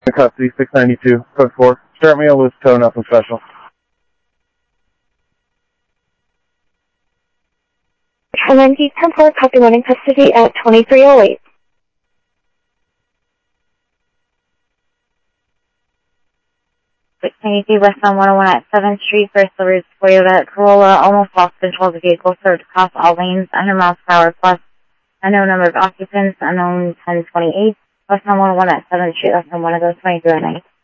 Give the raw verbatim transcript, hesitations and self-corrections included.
Custody, six ninety-two, code four. Start me a loose tow, nothing special. ten ninety, ten four, copy one in custody at twenty-three oh eight. six ninety-two, westbound one oh one at seventh Street, first the route Toyota Corolla, almost lost control of the vehicle, served across all lanes, one hundred miles per hour plus, unknown number of occupants, unknown ten twenty-eight, westbound one oh one at seventh Street, left on one of those twenty-three oh nine.